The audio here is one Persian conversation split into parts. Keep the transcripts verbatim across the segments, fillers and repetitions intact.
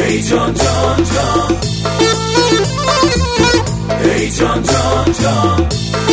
ای جان جان جان، ای جان جان جان،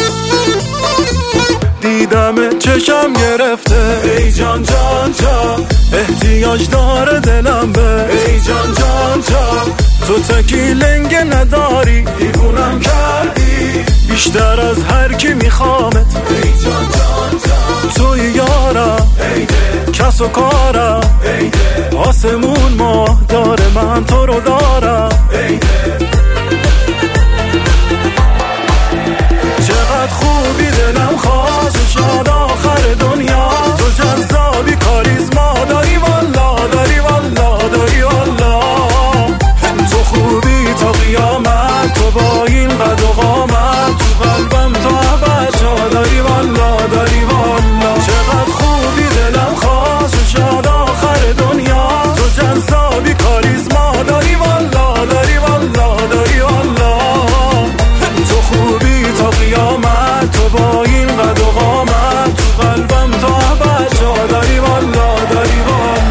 دیدم چشم گرفته ای جان جان جان، احتیاج داره دلم به ای جان جان جان، تو تکی لنگ نداری دیوونم کردی بیشتر از هر کی میخوامت ای جان جان جان، توی یارم ای ده کس و کارم ای ده آسمون ماه داره من تو رو دارم ای ده، چقدر خوبی دلم خواست شاد آخر دنیا تو جذابی کاریزما داری والا داری والا داری والا تو خوبی تا قیامت تو با این قد و قامت تو قلبم تو ابد جا داری والا داری والا چقدر خوبی دلم خواست شاد آخر دنیا تو جذابی کاریزما داری والا داری والا داری والا تو خوبی تا قیامت تو با این قد و قامت تو قلبم تو ابد جا داری والا داری والا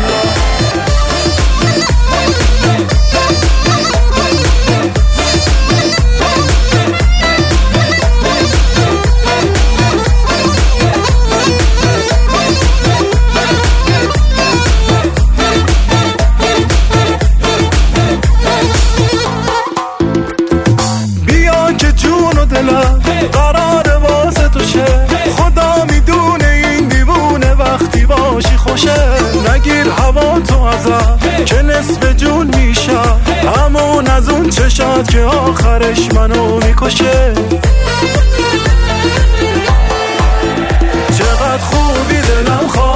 بیا که جون و دلم قرار واسه تو شه خدا میدونه این دیوونه وقتی باشی خوشه نگیر هوا تو ازم که نصف جون میشم همون از اون چشات که آخرش منو میکشه چقدر خوبی دلم خواه